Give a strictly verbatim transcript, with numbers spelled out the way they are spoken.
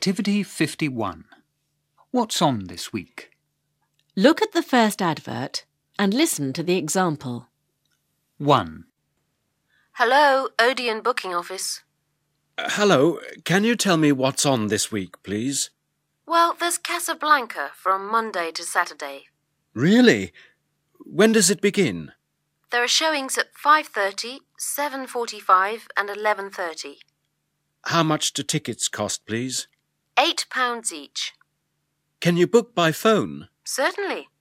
Activity fifty-one. What's on this week? Look at the first advert and listen to the example. one. Hello, Odeon Booking Office. Uh, hello, can you tell me what's on this week, please? Well, there's Casablanca from Monday to Saturday. Really? When does it begin? There are showings at five thirty, seven forty-five and eleven thirty. How much do tickets cost, please? Eight pounds each. Can you book by phone? Certainly.